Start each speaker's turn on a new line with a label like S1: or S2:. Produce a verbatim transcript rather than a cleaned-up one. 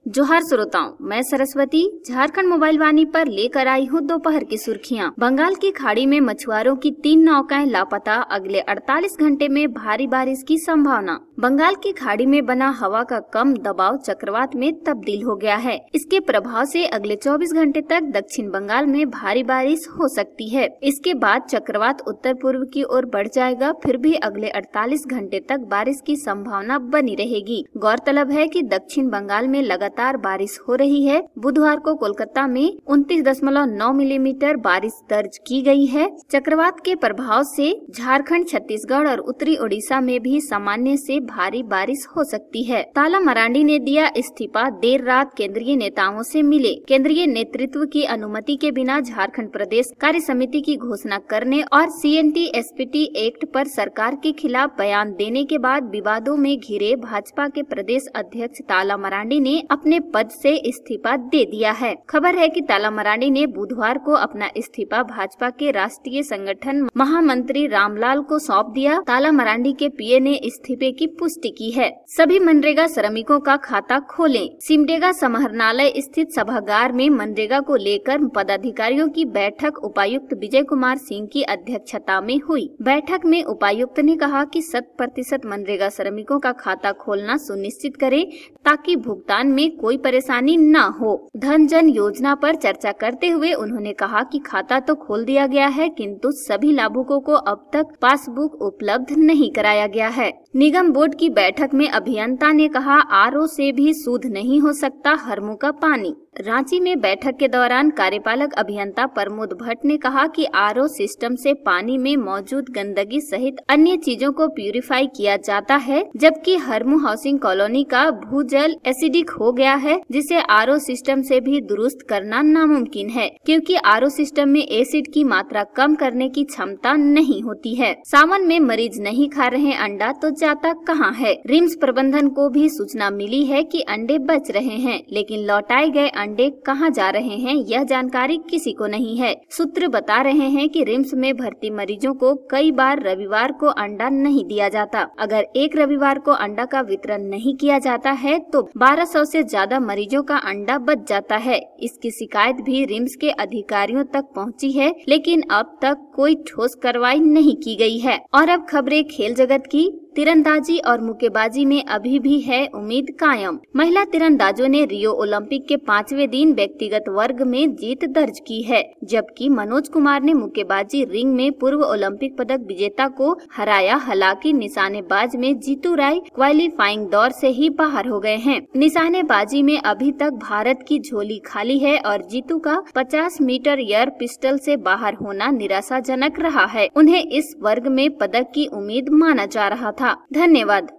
S1: जोहार श्रोताओं, मैं सरस्वती झारखंड मोबाइल वाणी पर लेकर आई हूँ दोपहर की सुर्खियाँ। बंगाल की खाड़ी में मछुआरों की तीन नौकाएं लापता, अगले अड़तालीस घंटे में भारी बारिश की संभावना। बंगाल की खाड़ी में बना हवा का कम दबाव चक्रवात में तब्दील हो गया है। इसके प्रभाव से अगले चौबीस घंटे तक दक्षिण बंगाल में भारी बारिश हो सकती है। इसके बाद चक्रवात उत्तर पूर्व की ओर बढ़ जाएगा, फिर भी अगले अड़तालीस घंटे तक बारिश की संभावना बनी रहेगी। गौरतलब है कि दक्षिण बंगाल में लगातार बारिश हो रही है। बुधवार को कोलकाता में उनतीस दशमलव नौ मिलीमीटर बारिश दर्ज की गई है। चक्रवात के प्रभाव से झारखंड, छत्तीसगढ़ और उत्तरी ओडिशा में भी सामान्य से भारी बारिश हो सकती है। ताला मरांडी ने दिया इस्तीफा, देर रात केंद्रीय नेताओं से मिले। केंद्रीय नेतृत्व की अनुमति के बिना झारखंड प्रदेश कार्य समिति की घोषणा करने और C N T S P T act पर सरकार के खिलाफ बयान देने के बाद विवादों में घिरे भाजपा के प्रदेश अध्यक्ष ताला मरांडी ने अपने पद से इस्तीफा दे दिया है। खबर है कि ताला मरांडी ने बुधवार को अपना इस्तीफा भाजपा के राष्ट्रीय संगठन महामंत्री रामलाल को सौंप दिया। ताला मरांडी के पी ए ने इस्तीफे की पुष्टि की है। सभी मनरेगा श्रमिकों का खाता खोलें। सिमडेगा समाहरणालय स्थित सभागार में मनरेगा को लेकर पदाधिकारियों की बैठक उपायुक्त विजय कुमार सिंह की अध्यक्षता में हुई। बैठक में उपायुक्त ने कहा कि शत प्रतिशत मनरेगा श्रमिकों का खाता खोलना सुनिश्चित करें ताकि भुगतान में कोई परेशानी न हो। धन जन योजना पर चर्चा करते हुए उन्होंने कहा कि खाता तो खोल दिया गया है, किंतु सभी लाभुकों को अब तक पासबुक उपलब्ध नहीं कराया गया है। निगम बोर्ड की बैठक में अभियंता ने कहा, आर ओ से भी शुद्ध नहीं हो सकता हर मुंह का पानी। रांची में बैठक के दौरान कार्यपालक अभियंता प्रमोद भट्ट ने कहा कि आर ओ सिस्टम से पानी में मौजूद गंदगी सहित अन्य चीजों को प्यूरिफाई किया जाता है, जबकि हरमू हाउसिंग कॉलोनी का भूजल एसिडिक हो गया है, जिसे आर ओ सिस्टम से भी दुरुस्त करना नामुमकिन है, क्योंकि आर ओ सिस्टम में एसिड की मात्रा कम करने की क्षमता नहीं होती है। सावन में मरीज नहीं खा रहे अंडा तो जाता कहाँ है। रिम्स प्रबंधन को भी सूचना मिली है कि अंडे बच रहे हैं, लेकिन लौटाए गए अंडे कहां जा रहे हैं यह जानकारी किसी को नहीं है। सूत्र बता रहे हैं कि रिम्स में भर्ती मरीजों को कई बार रविवार को अंडा नहीं दिया जाता। अगर एक रविवार को अंडा का वितरण नहीं किया जाता है तो बारह सौ से ज्यादा मरीजों का अंडा बच जाता है। इसकी शिकायत भी रिम्स के अधिकारियों तक पहुंची है, लेकिन अब तक कोई ठोस कार्रवाई नहीं की गई है। और अब खबरें खेल जगत की। तीरंदाजी और मुक्केबाजी में अभी भी है उम्मीद कायम। महिला तीरंदाजों ने रियो ओलंपिक के पांचवें दिन व्यक्तिगत वर्ग में जीत दर्ज की है, जबकि मनोज कुमार ने मुक्केबाजी रिंग में पूर्व ओलंपिक पदक विजेता को हराया। हालांकि निशानेबाज में जीतू राय क्वालिफाइंग दौर से ही बाहर हो गए हैं। निशानेबाजी में अभी तक भारत की झोली खाली है और जीतू का पचास मीटर एयर पिस्टल से बाहर होना निराशाजनक रहा है। उन्हें इस वर्ग में पदक की उम्मीद माना जा रहा था। धन्यवाद।